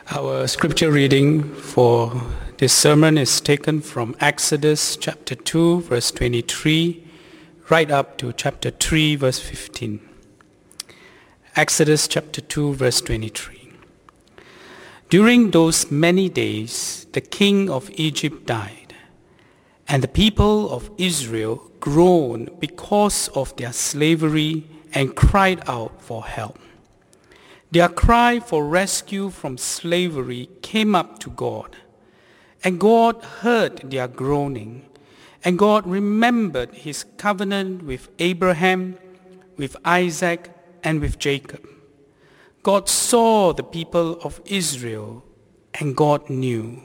Our scripture reading for this sermon is taken from Exodus chapter 2, verse 23, right up to chapter 3, verse 15. Exodus chapter 2, verse 23. During those many days, the king of Egypt died, and the people of Israel groaned because of their slavery and cried out for help. Their cry for rescue from slavery came up to God, and God heard their groaning, and God remembered his covenant with Abraham, with Isaac, and with Jacob. God saw the people of Israel, and God knew.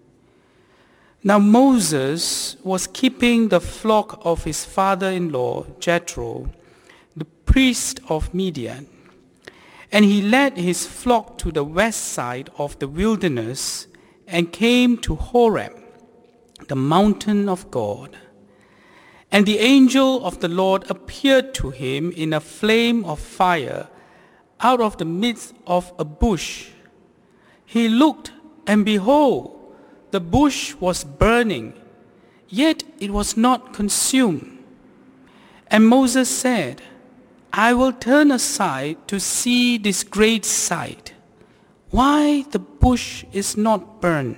Now Moses was keeping the flock of his father-in-law, Jethro, the priest of Midian. And he led his flock to the west side of the wilderness and came to Horeb, the mountain of God. And the angel of the Lord appeared to him in a flame of fire out of the midst of a bush. He looked, and behold, the bush was burning, yet it was not consumed. And Moses said, I will turn aside to see this great sight, why the bush is not burned.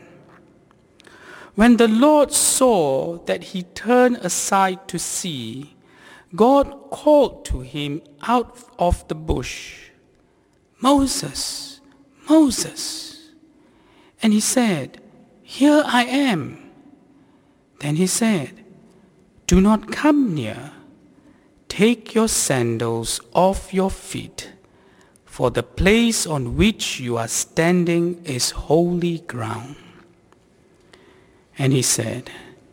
When the Lord saw that he turned aside to see, God called to him out of the bush, Moses, Moses. And he said, Here I am. Then he said, Do not come near. Take your sandals off your feet, for the place on which you are standing is holy ground. And he said,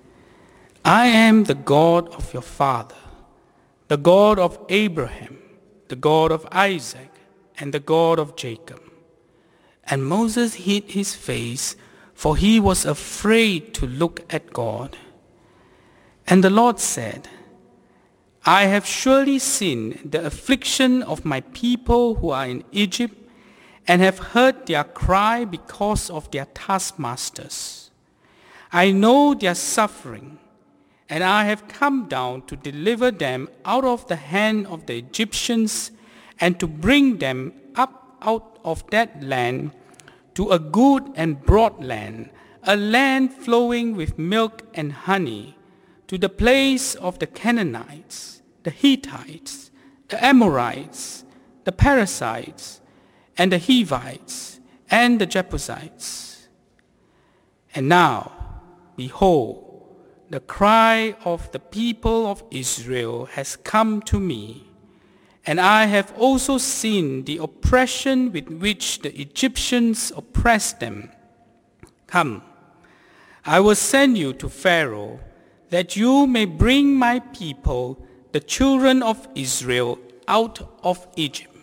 I am the God of your father, the God of Abraham, the God of Isaac, and the God of Jacob. And Moses hid his face, for he was afraid to look at God. And the Lord said, I have surely seen the affliction of my people who are in Egypt, and have heard their cry because of their taskmasters. I know their suffering, and I have come down to deliver them out of the hand of the Egyptians, and to bring them up out of that land to a good and broad land, a land flowing with milk and honey, to the place of the Canaanites, the Hittites, the Amorites, the Perizzites, and the Hivites, and the Jebusites. And now, behold, the cry of the people of Israel has come to me, and I have also seen the oppression with which the Egyptians oppressed them. Come, I will send you to Pharaoh, that you may bring my people, the children of Israel, out of Egypt.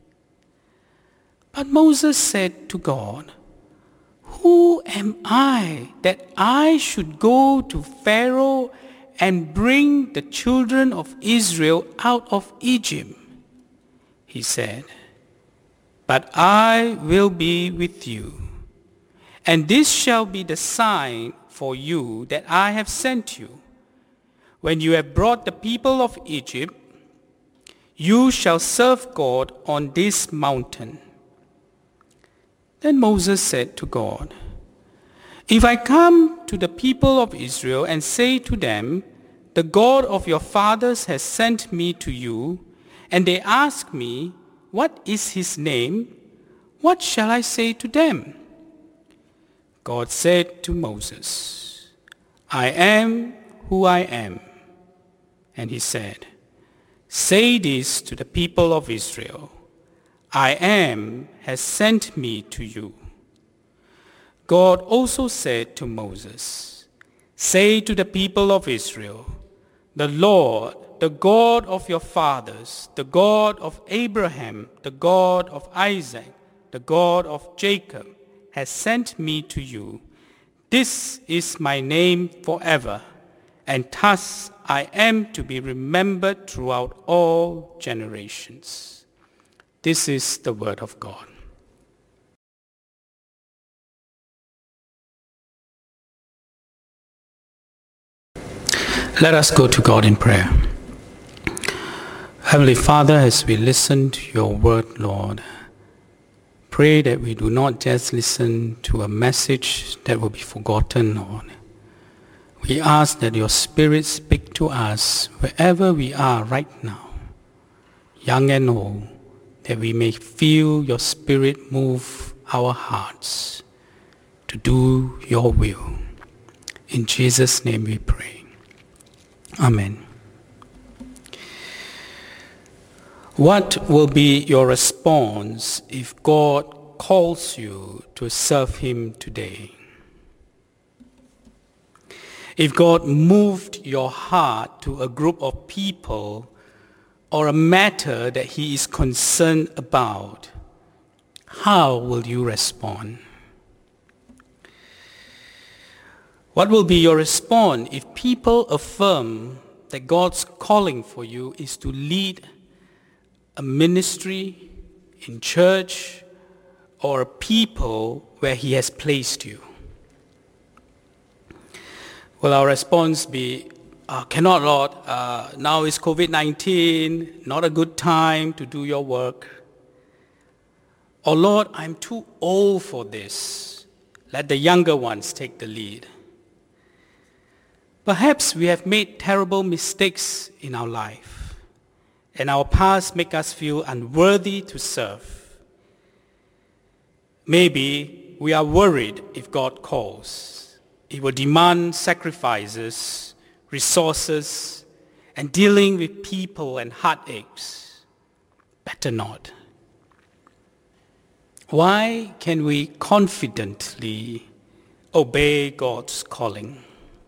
But Moses said to God, Who am I that I should go to Pharaoh and bring the children of Israel out of Egypt? He said, But I will be with you, and this shall be the sign for you that I have sent you. When you have brought the people of Egypt, you shall serve God on this mountain. Then Moses said to God, If I come to the people of Israel and say to them, The God of your fathers has sent me to you, and they ask me, What is his name? What shall I say to them? God said to Moses, I am who I am. And he said, Say this to the people of Israel, I am has sent me to you. God also said to Moses, Say to the people of Israel, The Lord, the God of your fathers, the God of Abraham, the God of Isaac, the God of Jacob, has sent me to you. This is my name forever, and thus I am to be remembered throughout all generations. This is the word of God. Let us go to God in prayer. Heavenly Father, as we listen to your word, Lord, pray that we do not just listen to a message that will be forgotten, Lord. We ask that your Spirit speak to us wherever we are right now, young and old, that we may feel your Spirit move our hearts to do your will. In Jesus' name we pray. Amen. What will be your response if God calls you to serve him today? If God moved your heart to a group of people or a matter that he is concerned about, how will you respond? What will be your response if people affirm that God's calling for you is to lead a ministry in church or a people where he has placed you? Will our response be, cannot, Lord, now is COVID-19, not a good time to do your work? Or, Lord, I'm too old for this. Let the younger ones take the lead. Perhaps we have made terrible mistakes in our life, and our past make us feel unworthy to serve. Maybe we are worried if God calls. He will demand sacrifices, resources, and dealing with people and heartaches. Better not. Why can we confidently obey God's calling?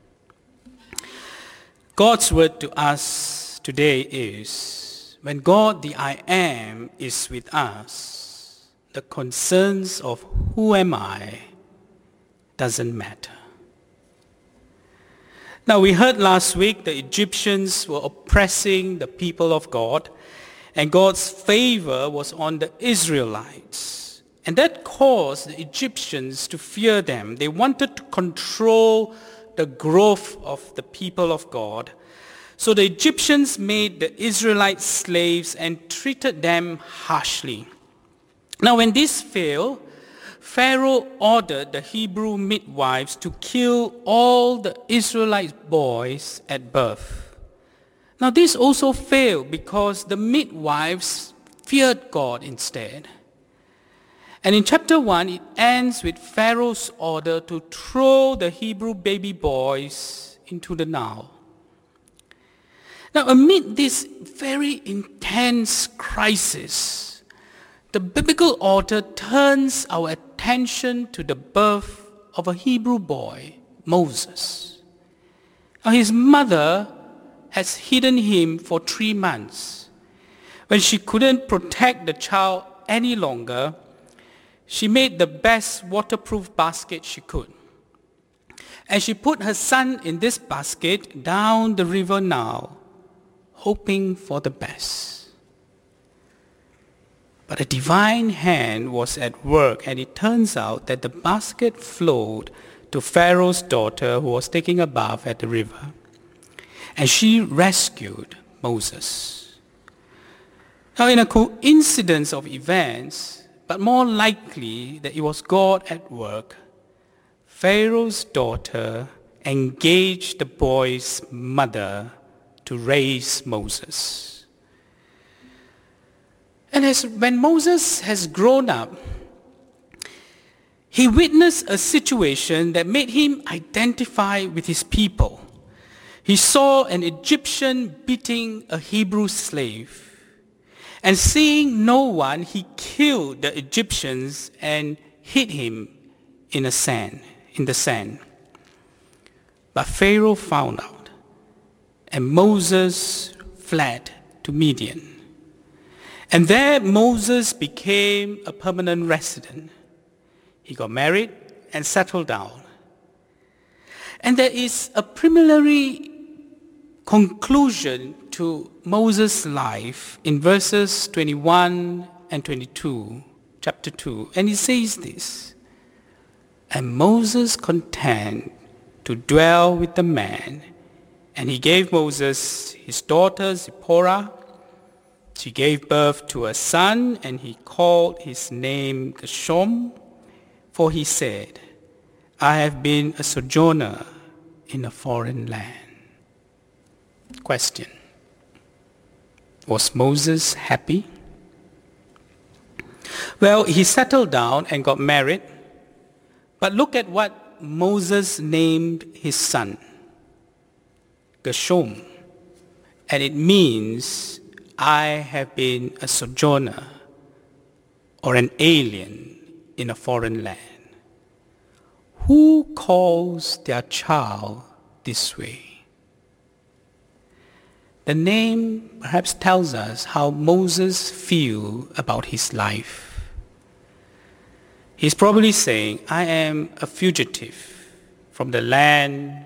God's word to us today is, when God the I Am is with us, the concerns of who am I doesn't matter. Now, we heard last week the Egyptians were oppressing the people of God, and God's favor was on the Israelites. And that caused the Egyptians to fear them. They wanted to control the growth of the people of God. So the Egyptians made the Israelites slaves and treated them harshly. Now, when this failed, Pharaoh ordered the Hebrew midwives to kill all the Israelite boys at birth. Now, this also failed because the midwives feared God instead. And in chapter 1, it ends with Pharaoh's order to throw the Hebrew baby boys into the Nile. Now, amid this very intense crisis, the biblical author turns our attention to the birth of a Hebrew boy, Moses. Now, his mother has hidden him for 3 months. When she couldn't protect the child any longer, she made the best waterproof basket she could. And she put her son in this basket down the river Nile, hoping for the best. But a divine hand was at work, and it turns out that the basket flowed to Pharaoh's daughter, who was taking a bath at the river. And she rescued Moses. Now, in a coincidence of events, but more likely that it was God at work, Pharaoh's daughter engaged the boy's mother to raise Moses. And when Moses has grown up, he witnessed a situation that made him identify with his people. He saw an Egyptian beating a Hebrew slave. And seeing no one, he killed the Egyptians and hid him in the sand. But Pharaoh found out, and Moses fled to Midian. And there Moses became a permanent resident. He got married and settled down. And there is a preliminary conclusion to Moses' life in verses 21 and 22, chapter 2. And it says this, "And Moses contend to dwell with the man, And he gave Moses his daughter Zipporah. She gave birth to a son, and he called his name Gershom, for he said, I have been a sojourner in a foreign land. Question. Was Moses happy? Well, he settled down and got married, but look at what Moses named his son. Gershom. And it means, I have been a sojourner or an alien in a foreign land. Who calls their child this way? The name perhaps tells us how Moses feels about his life. He's probably saying, I am a fugitive from the land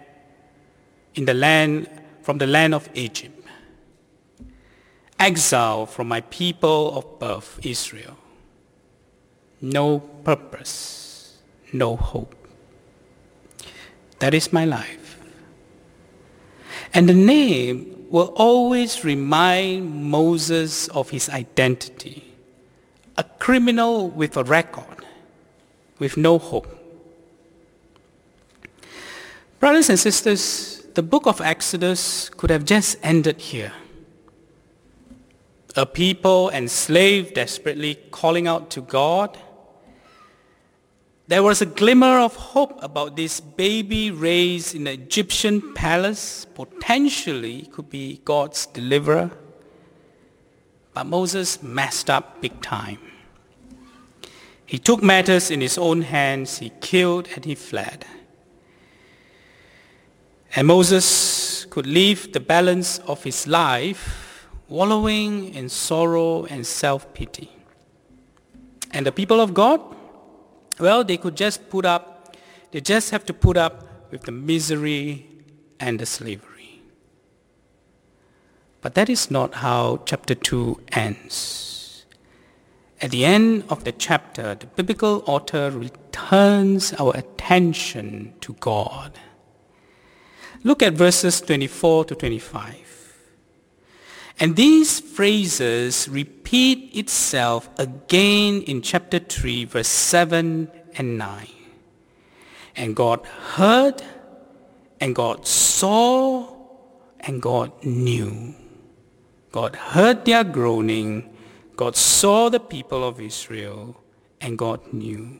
of Egypt, exiled from my people of birth, Israel. No purpose, no hope. That is my life. And the name will always remind Moses of his identity, a criminal with a record, with no hope. Brothers and sisters, the book of Exodus could have just ended here. A people enslaved desperately calling out to God. There was a glimmer of hope about this baby raised in the Egyptian palace, potentially could be God's deliverer. But Moses messed up big time. He took matters in his own hands, he killed and he fled. And Moses could leave the balance of his life wallowing in sorrow and self-pity. And the people of God, well, they just have to put up with the misery and the slavery. But that is not how chapter 2 ends. At the end of the chapter, the biblical author returns our attention to God. Look at verses 24 to 25. And these phrases repeat itself again in chapter 3, verse 7 and 9. And God heard, and God saw, and God knew. God heard their groaning, God saw the people of Israel, and God knew.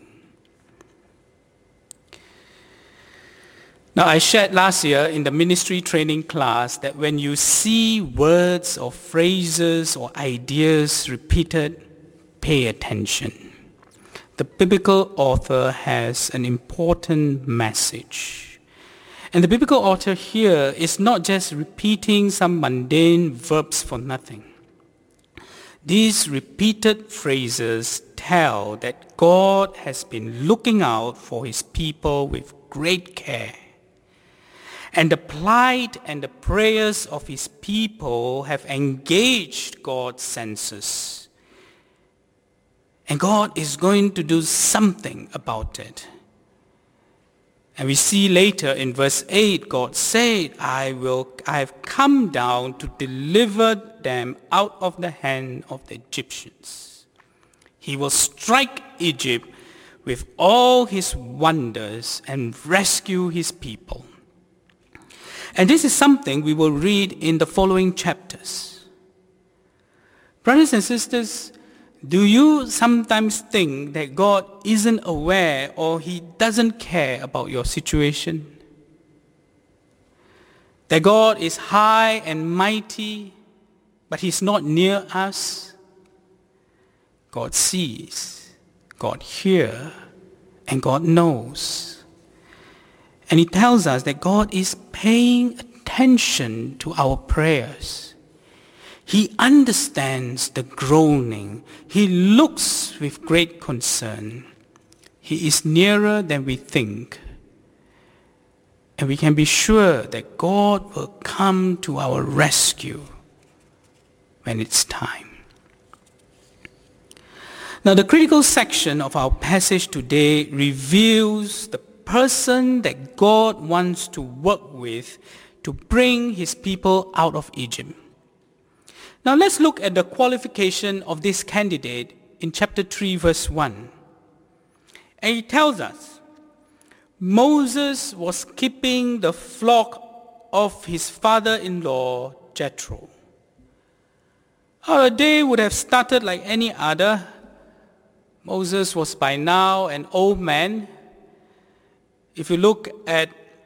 Now, I shared last year in the ministry training class that when you see words or phrases or ideas repeated, pay attention. The biblical author has an important message. And the biblical author here is not just repeating some mundane verbs for nothing. These repeated phrases tell that God has been looking out for his people with great care. And the plight and the prayers of his people have engaged God's senses. And God is going to do something about it. And we see later in verse 8, God said, I have come down to deliver them out of the hand of the Egyptians. He will strike Egypt with all his wonders and rescue his people. And this is something we will read in the following chapters. Brothers and sisters, do you sometimes think that God isn't aware or he doesn't care about your situation? That God is high and mighty, but he's not near us? God sees, God hears, and God knows. And he tells us that God is paying attention to our prayers. He understands the groaning. He looks with great concern. He is nearer than we think. And we can be sure that God will come to our rescue when it's time. Now, the critical section of our passage today reveals the person that God wants to work with to bring his people out of Egypt. Now let's look at the qualification of this candidate in chapter 3, verse 1. And he tells us, Moses was keeping the flock of his father-in-law, Jethro. Our day would have started like any other. Moses was by now an old man. If you look at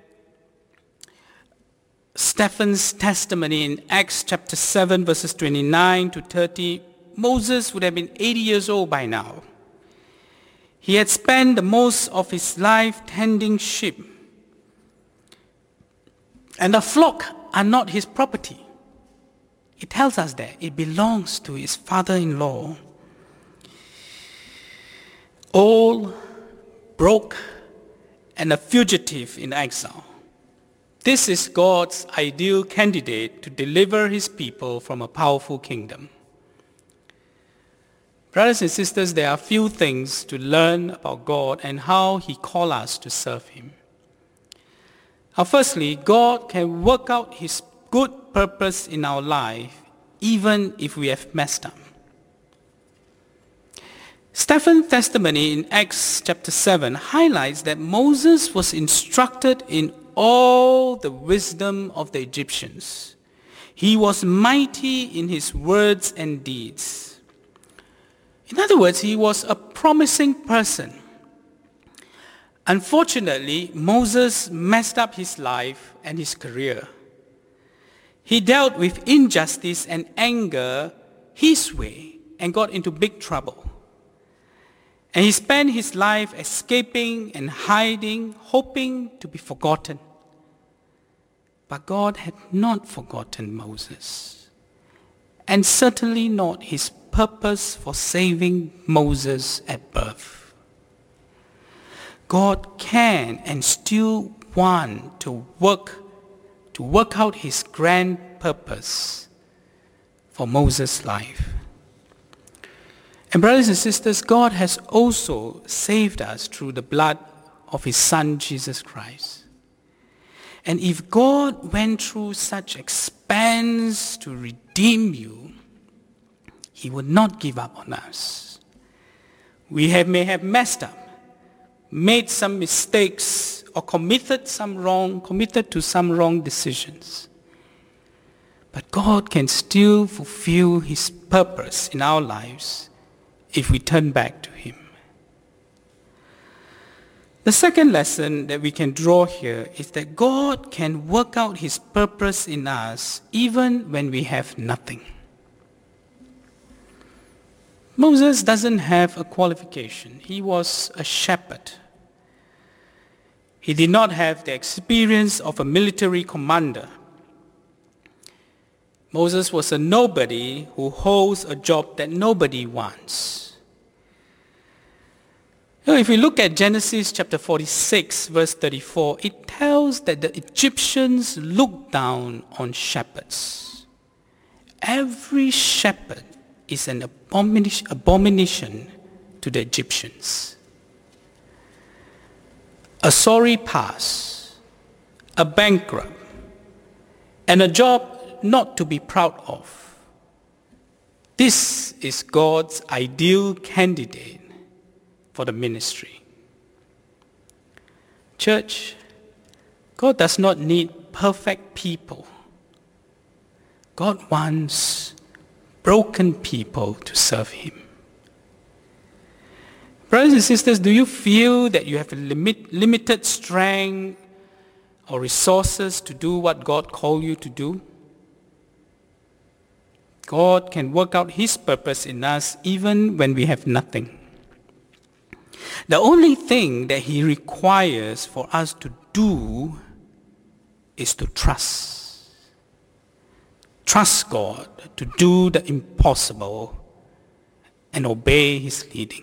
Stephen's testimony in Acts chapter 7, verses 29 to 30, Moses would have been 80 years old by now. He had spent the most of his life tending sheep. And the flock are not his property. It tells us that it belongs to his father-in-law. Old, broke, and a fugitive in exile. This is God's ideal candidate to deliver his people from a powerful kingdom. Brothers and sisters, there are few things to learn about God and how he calls us to serve him. Now, firstly, God can work out his good purpose in our life even if we have messed up. Stephen's testimony in Acts chapter 7 highlights that Moses was instructed in all the wisdom of the Egyptians. He was mighty in his words and deeds. In other words, he was a promising person. Unfortunately, Moses messed up his life and his career. He dealt with injustice and anger his way and got into big trouble. And he spent his life escaping and hiding, hoping to be forgotten. But God had not forgotten Moses, and certainly not his purpose for saving Moses at birth. God can and still want to work out his grand purpose for Moses' life. And brothers and sisters, God has also saved us through the blood of his Son, Jesus Christ. And if God went through such expense to redeem you, he would not give up on us. We may have messed up, made some mistakes, or committed to some wrong decisions. But God can still fulfill his purpose in our lives if we turn back to him. The second lesson that we can draw here is that God can work out his purpose in us even when we have nothing. Moses doesn't have a qualification. He was a shepherd. He did not have the experience of a military commander. Moses was a nobody who holds a job that nobody wants. Now, if we look at Genesis chapter 46, verse 34, it tells that the Egyptians looked down on shepherds. Every shepherd is an abomination to the Egyptians. A sorry past, a bankrupt, and a job not to be proud of. This is God's ideal candidate for the ministry. Church, God does not need perfect people. God wants broken people to serve him. Brothers and sisters, do you feel that you have limited strength or resources to do what God called you to do? God can work out his purpose in us even when we have nothing. The only thing that he requires for us to do is to trust. Trust God to do the impossible and obey his leading.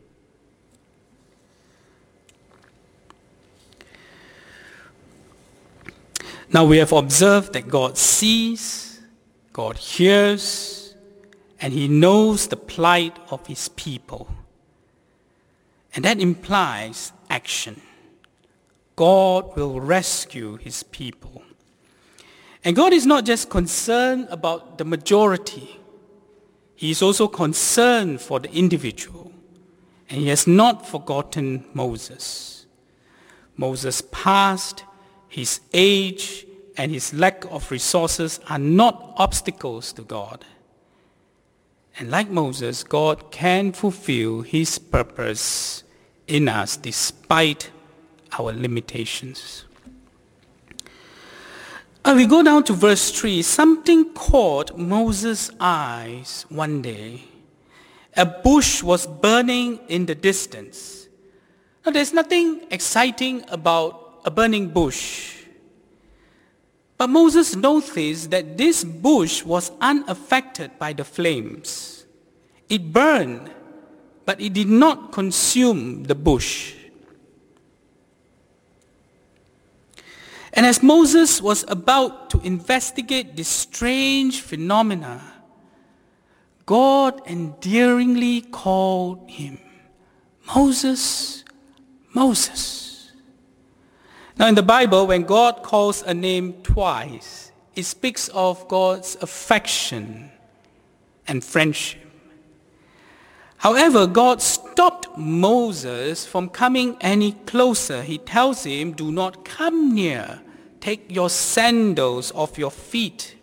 Now we have observed that God sees, God hears, and he knows the plight of his people. And that implies action. God will rescue his people. And God is not just concerned about the majority. He is also concerned for the individual. And he has not forgotten Moses. Moses' past, his age, and his lack of resources are not obstacles to God. And like Moses, God can fulfill his purpose in us despite our limitations. We go down to verse 3. Something caught Moses' eyes one day. A bush was burning in the distance. Now, there's nothing exciting about a burning bush. But Moses noticed that this bush was unaffected by the flames. It burned, but it did not consume the bush. And as Moses was about to investigate this strange phenomena, God endearingly called him, "Moses, Moses." Now in the Bible, when God calls a name twice, it speaks of God's affection and friendship. However, God stopped Moses from coming any closer. He tells him, "Do not come near. Take your sandals off your feet."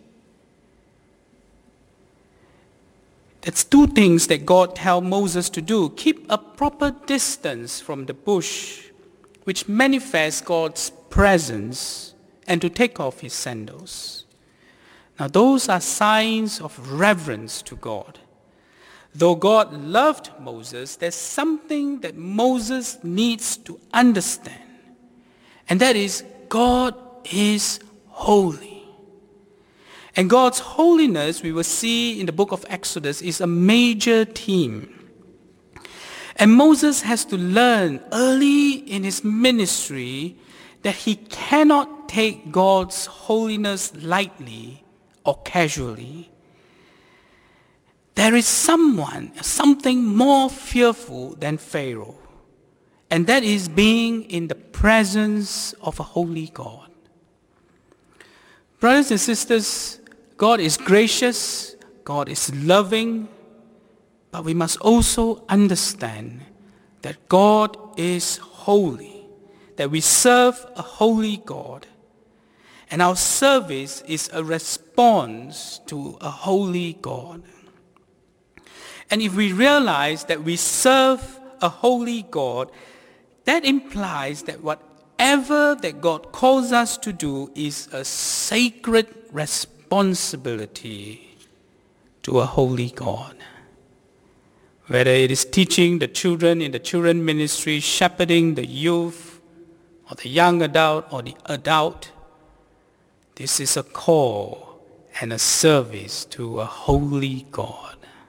That's two things that God tells Moses to do. Keep a proper distance from the bush, which manifests God's presence, and to take off his sandals. Now those are signs of reverence to God. Though God loved Moses, there's something that Moses needs to understand. And that is, God is holy. And God's holiness, we will see in the book of Exodus, is a major theme. And Moses has to learn early in his ministry that he cannot take God's holiness lightly or casually. There is something more fearful than Pharaoh, and that is being in the presence of a holy God. Brothers and sisters, God is gracious, God is loving, but we must also understand that God is holy, that we serve a holy God, and our service is a response to a holy God. And if we realize that we serve a holy God, that implies that whatever that God calls us to do is a sacred responsibility to a holy God. Whether it is teaching the children in the children ministry, shepherding the youth, or the young adult, or the adult, this is a call and a service to a holy God.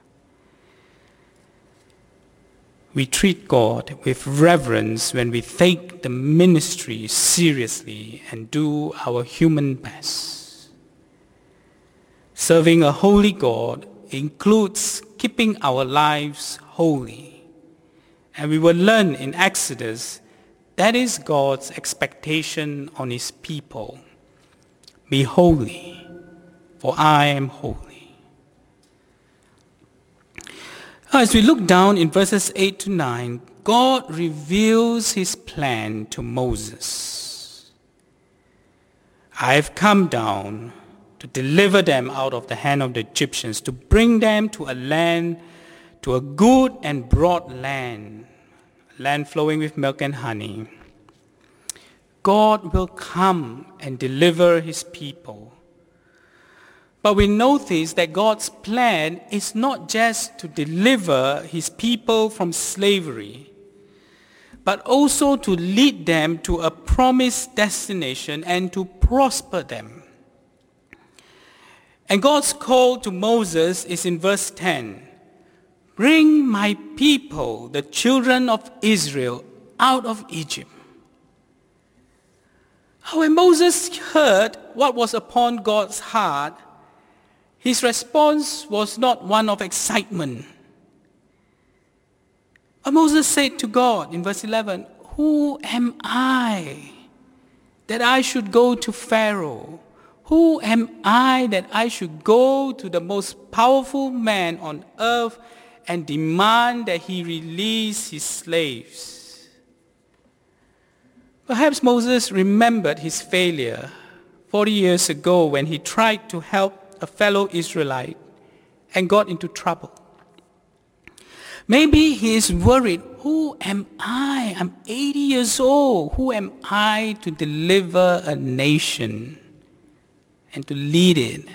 We treat God with reverence when we take the ministry seriously and do our human best. Serving a holy God includes keeping our lives holy. And we will learn in Exodus that is God's expectation on his people. Be holy, for I am holy. As we look down in verses 8 to 9, God reveals his plan to Moses. I have come down to deliver them out of the hand of the Egyptians, to bring them to a good and broad land flowing with milk and honey. God will come and deliver his people. But we notice that God's plan is not just to deliver his people from slavery, but also to lead them to a promised destination and to prosper them. And God's call to Moses is in verse 10. Bring my people, the children of Israel, out of Egypt. When Moses heard what was upon God's heart, his response was not one of excitement. But Moses said to God in verse 11, "Who am I that I should go to Pharaoh? Who am I that I should go to the most powerful man on earth and demand that he release his slaves? Perhaps Moses remembered his failure 40 years ago when he tried to help a fellow Israelite and got into trouble. Maybe he is worried, who am I? I'm 80 years old. Who am I to deliver a nation and to lead it?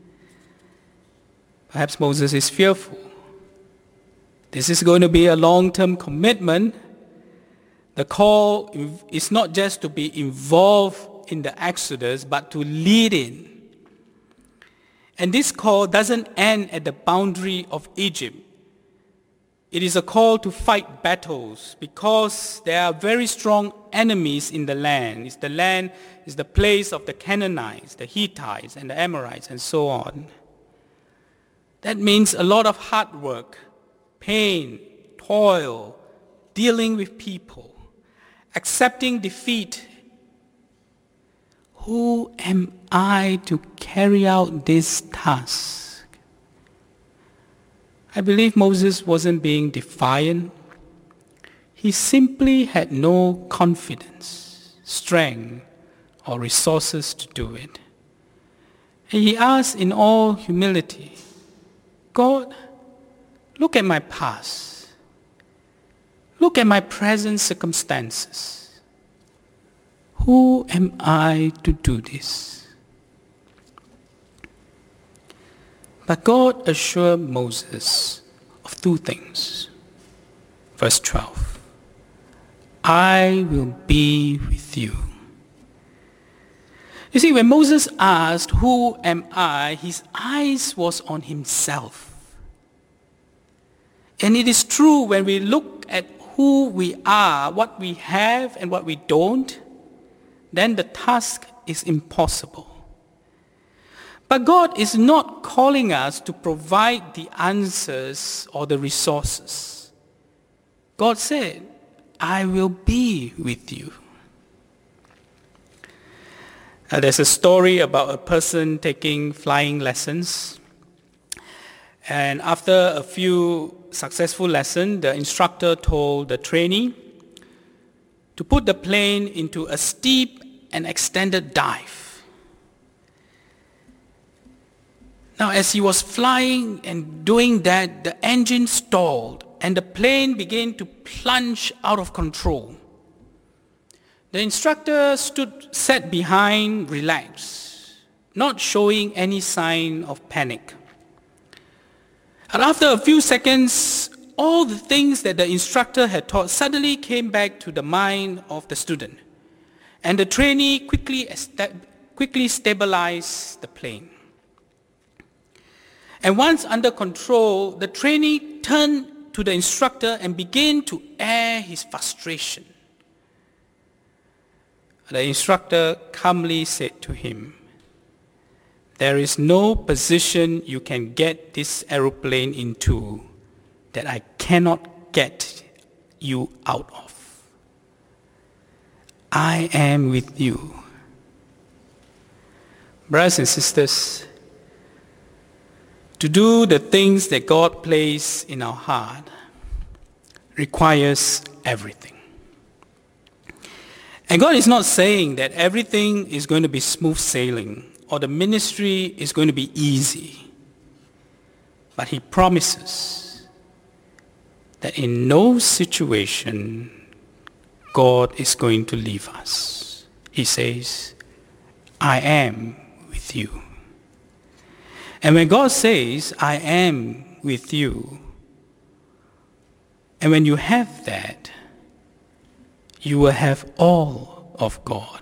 Perhaps Moses is fearful. This is going to be a long-term commitment. The call is not just to be involved in the Exodus, but to lead it. And this call doesn't end at the boundary of Egypt. It is a call to fight battles because there are very strong enemies in the land. The land is the place of the Canaanites, the Hittites, and the Amorites, and so on. That means a lot of hard work, pain, toil, dealing with people, accepting defeat. Who am I to carry out this task? I believe Moses wasn't being defiant. He simply had no confidence, strength, or resources to do it. And he asked in all humility, God, look at my past. Look at my present circumstances. Who am I to do this? But God assured Moses of two things. Verse 12, I will be with you. You see, when Moses asked, who am I, his eyes was on himself. And it is true when we look at who we are, what we have and what we don't, then the task is impossible. But God is not calling us to provide the answers or the resources. God said, I will be with you. There's a story about a person taking flying lessons. And after a few successful lessons, the instructor told the trainee to put the plane into a steep and extended dive. Now, as he was flying and doing that, the engine stalled and the plane began to plunge out of control. The instructor sat behind, relaxed, not showing any sign of panic. And after a few seconds, all the things that the instructor had taught suddenly came back to the mind of the student. And the trainee quickly stabilized the plane. And once under control, the trainee turned to the instructor and began to air his frustration. The instructor calmly said to him, there is no position you can get this aeroplane into that I cannot get you out of. I am with you. Brothers and sisters, to do the things that God placed in our heart requires everything. And God is not saying that everything is going to be smooth sailing or the ministry is going to be easy. But He promises that in no situation God is going to leave us. He says, I am with you. And when God says, I am with you, and when you have that, you will have all of God.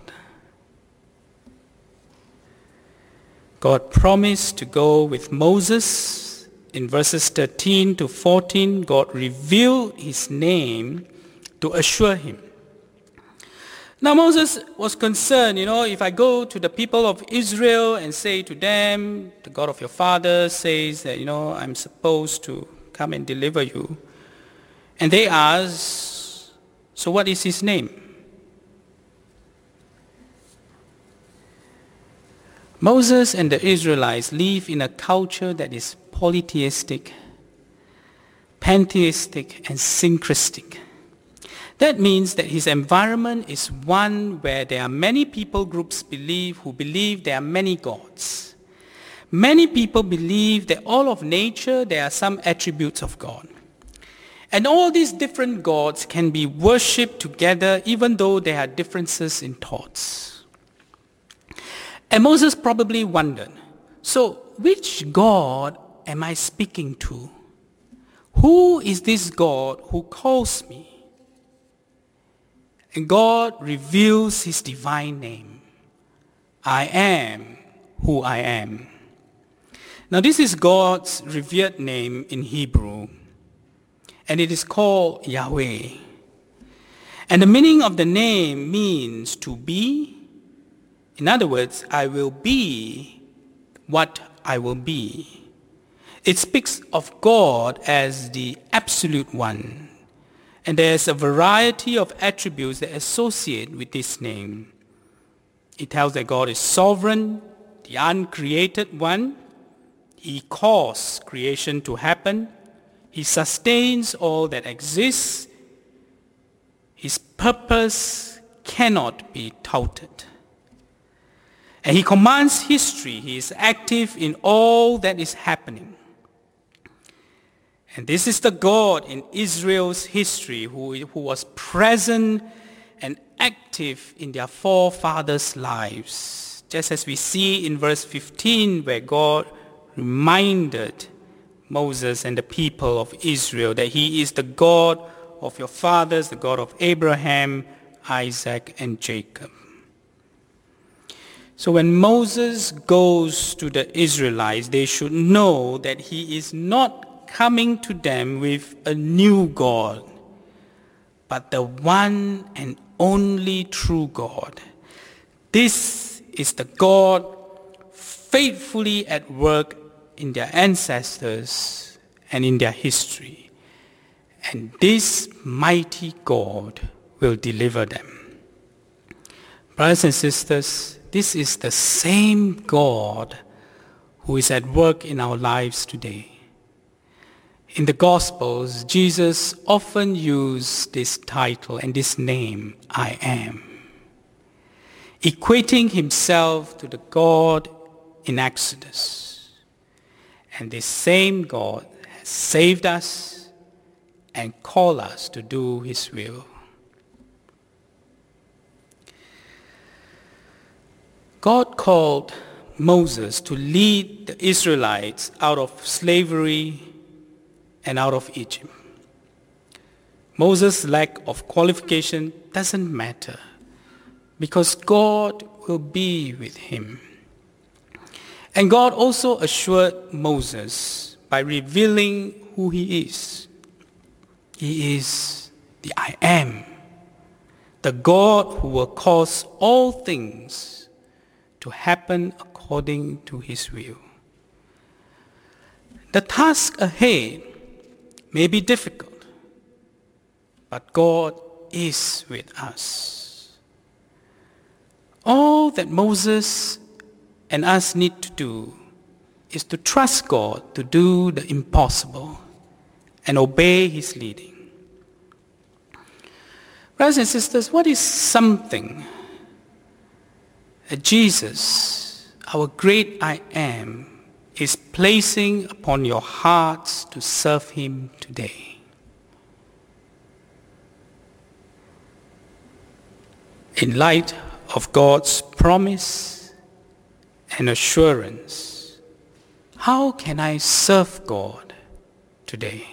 God promised to go with Moses. In verses 13 to 14, God revealed His name to assure him. Now Moses was concerned, if I go to the people of Israel and say to them, the God of your father says that, I'm supposed to come and deliver you. And they ask, so what is his name? Moses and the Israelites live in a culture that is polytheistic, pantheistic, and syncretic. That means that his environment is one where there are many people groups who believe there are many gods. Many people believe that all of nature, there are some attributes of God. And all these different gods can be worshipped together even though there are differences in thoughts. And Moses probably wondered, so which God am I speaking to? Who is this God who calls me? And God reveals his divine name. I am who I am. Now this is God's revered name in Hebrew, and it is called Yahweh. And the meaning of the name means to be. In other words, I will be what I will be. It speaks of God as the absolute one. And there's a variety of attributes that associate with this name. It tells that God is sovereign, the uncreated one. He caused creation to happen. He sustains all that exists. His purpose cannot be thwarted. And he commands history. He is active in all that is happening. And this is the God in Israel's history who was present and active in their forefathers' lives. Just as we see in verse 15 where God reminded Moses and the people of Israel that he is the God of your fathers, the God of Abraham, Isaac, and Jacob. So when Moses goes to the Israelites, they should know that he is not coming to them with a new God, but the one and only true God. This is the God faithfully at work in their ancestors and in their history. And this mighty God will deliver them. Brothers and sisters, this is the same God who is at work in our lives today. In the Gospels, Jesus often used this title and this name, I am, equating himself to the God in Exodus. And this same God has saved us and called us to do his will. God called Moses to lead the Israelites out of slavery and out of Egypt. Moses' lack of qualification doesn't matter because God will be with him. And God also assured Moses by revealing who he is. He is the I am, the God who will cause all things to happen according to his will. The task ahead may be difficult, but God is with us. All that Moses and us need to do is to trust God to do the impossible and obey his leading. Brothers and sisters, what is something that Jesus, our great I am, is placing upon your hearts to serve him today? In light of God's promise and assurance, how can I serve God today?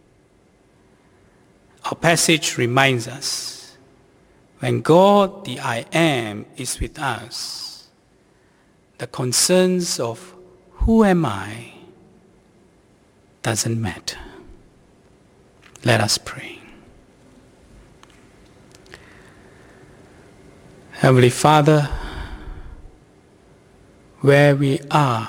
Our passage reminds us, when God, the I am, is with us, the concerns of who am I doesn't matter. Let us pray. Heavenly Father, where we are,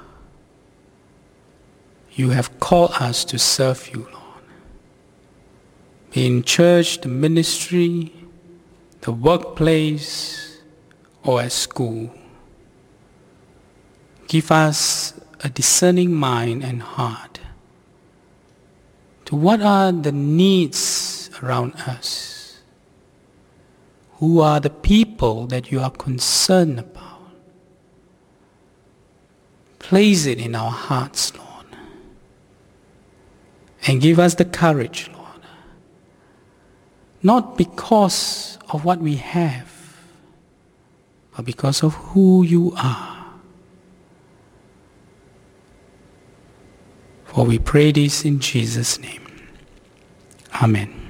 you have called us to serve you, Lord. Be in church, the ministry, the workplace, or at school. give us a discerning mind and heart to what are the needs around us. Who are the people that you are concerned about? Place it in our hearts, Lord. And give us the courage, Lord. Not because of what we have, but because of who you are. For we pray this in Jesus' name. Amen.